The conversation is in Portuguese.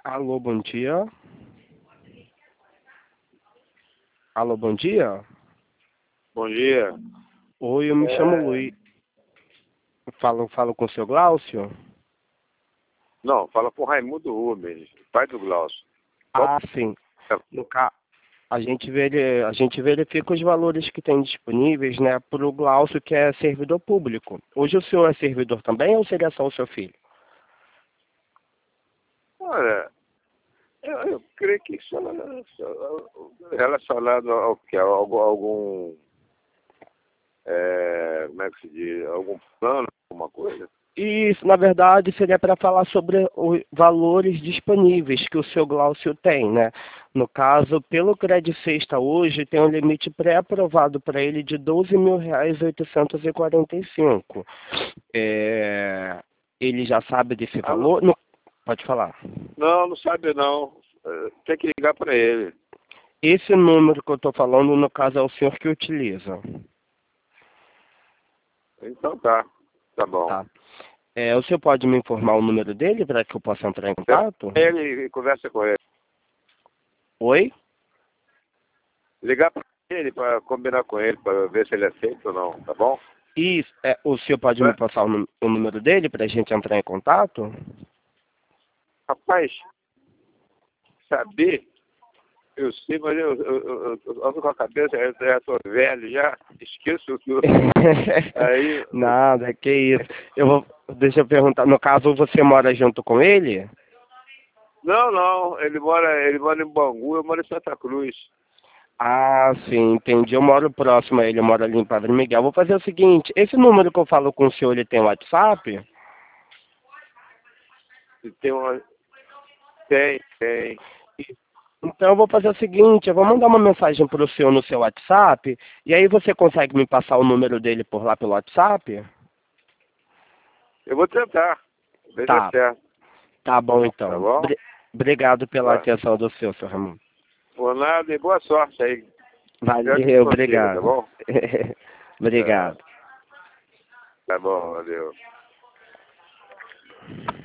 Alô, bom dia. Alô, bom dia. Bom dia. Oi, eu me chamo Luiz. Falo com o seu Glaucio? Não, fala com o Raimundo Rubens, pai do Glaucio. Ah, sim. No ca... a gente verifica os valores que tem disponíveis, né, para o Glaucio, que é servidor público. Hoje o senhor é servidor também ou seria só o seu filho? Olha, eu creio que isso é relacionado ao que? Algum como é que se diz? Algum plano, alguma coisa? Isso, na verdade, seria para falar sobre os valores disponíveis que o seu Glaucio tem, né? No caso, pelo Crédito Sexta hoje, tem um limite pré-aprovado para ele de R$ 12.845. Ele já sabe desse Ah, valor? Não, pode falar. não sabe não. Tem que ligar para ele. Esse número que eu estou falando, no caso, é o senhor que utiliza. Então tá bom. Tá. O senhor pode me informar o número dele para que eu possa entrar em contato? Ele conversa com ele. Oi? Ligar para ele para combinar com ele, para ver se ele aceita ou não, tá bom? Isso, o senhor pode me passar o número dele para a gente entrar em contato? Rapaz, saber, eu sei, mas eu ando com a cabeça, eu já estou velho, já esqueço tudo. Aí, Nada, que isso. Deixa eu perguntar, no caso você mora junto com ele? não, ele mora em Bangu, eu moro em Santa Cruz. Ah, sim, entendi. Eu moro próximo a ele, eu moro ali em Padre Miguel. Vou fazer o seguinte, esse número que eu falo com o senhor, ele tem WhatsApp? E tem uma. Tem. Então eu vou fazer o seguinte, eu vou mandar uma mensagem para o senhor no seu WhatsApp, e aí você consegue me passar o número dele por lá pelo WhatsApp? Eu vou tentar. Ver se dá Tá, certo. tá bom Tá então. bom? Obrigado pela Tá. atenção do senhor, seu Ramon. Por nada e boa sorte aí. Espero que Valeu, consiga, tá obrigado. bom? Obrigado. Tá bom, valeu.